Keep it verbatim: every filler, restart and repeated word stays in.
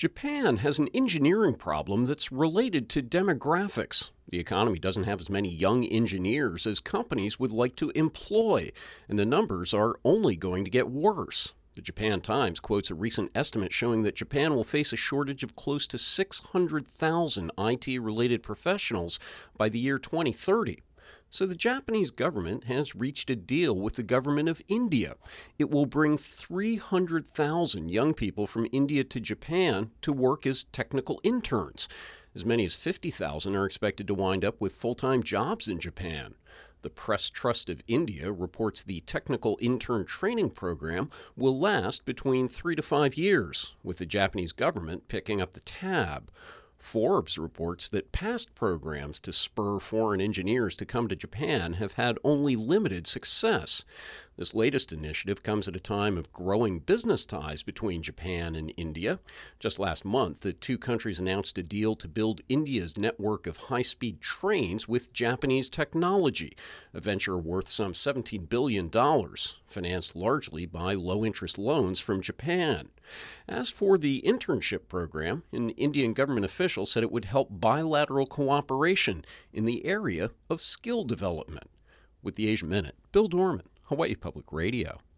Japan has an engineering problem that's related to demographics. The economy doesn't have as many young engineers as companies would like to employ, and the numbers are only going to get worse. The Japan Times quotes a recent estimate showing that Japan will face a shortage of close to six hundred thousand I T-related professionals by the year twenty thirty. So the Japanese government has reached a deal with the government of India. It will bring three hundred thousand young people from India to Japan to work as technical interns. As many as fifty thousand are expected to wind up with full-time jobs in Japan. The Press Trust of India reports the technical intern training program will last between three to five years, with the Japanese government picking up the tab. Forbes reports that past programs to spur foreign engineers to come to Japan have had only limited success. This latest initiative comes at a time of growing business ties between Japan and India. Just last month, the two countries announced a deal to build India's network of high-speed trains with Japanese technology, a venture worth some seventeen billion dollars, financed largely by low-interest loans from Japan. As for the internship program, an Indian government official said it would help bilateral cooperation in the area of skill development. With the Asia Minute, Bill Dorman, Hawaii Public Radio.